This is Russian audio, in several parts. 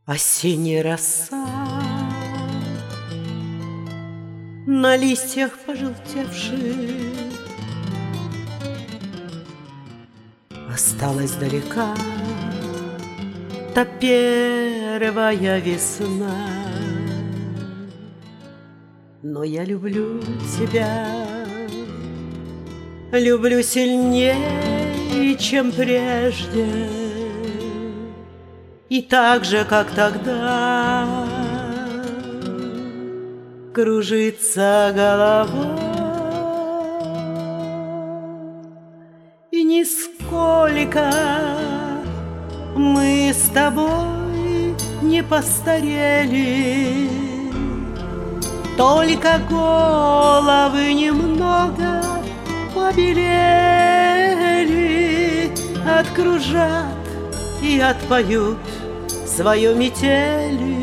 Осенняя роса на листьях пожелтевших осталась далека та первая весна. Но я люблю тебя, люблю сильнее, чем прежде. И так же, как тогда, кружится голова, и нисколько мы с тобой не постарели, только головы немного побелели, откружат и отпоют свою метели.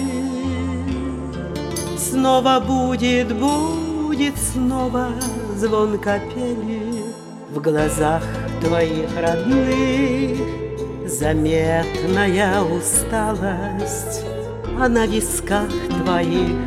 Снова будет снова звон капели в глазах твоих родных, заметная усталость, а на висках твоих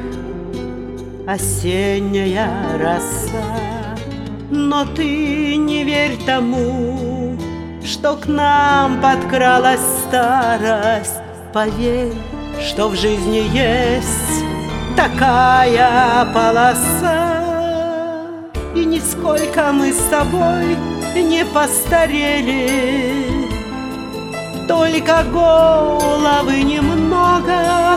осенняя роса. Но ты не верь тому, что к нам подкралась старость. Поверь, что в жизни есть такая полоса, и нисколько мы с тобой не постарели, только головы немного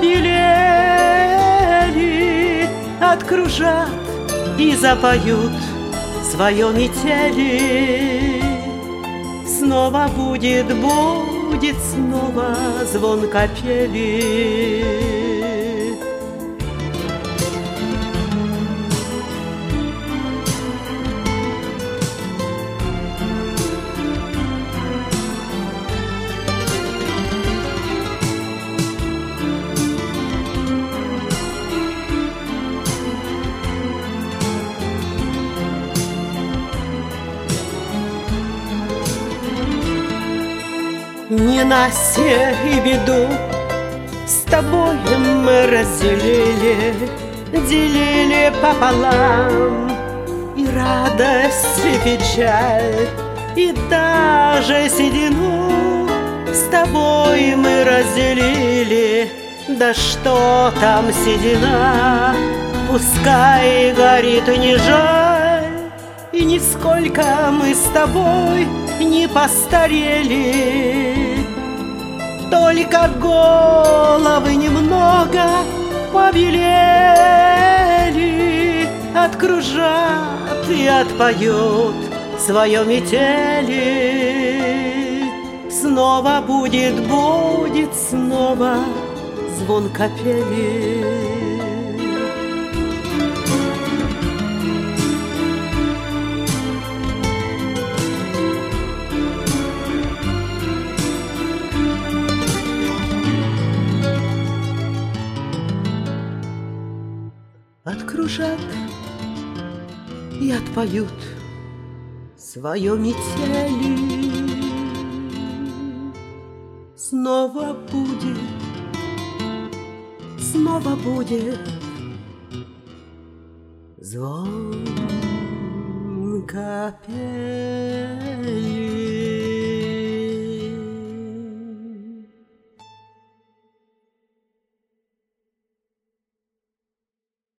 побелели, откружат и запоют свое метели. Снова будет снова звон капели. Ненастье и беду с тобой мы разделили, делили пополам и радость, и печаль, и даже седину с тобой мы разделили. Да что там седина, пускай горит, и не жаль, и нисколько мы с тобой не постарели, только головы немного побелели, откружат и отпоют свое метели. Снова будет снова звон капели. Откружат и отпоют свое метели. Снова будет звон капели.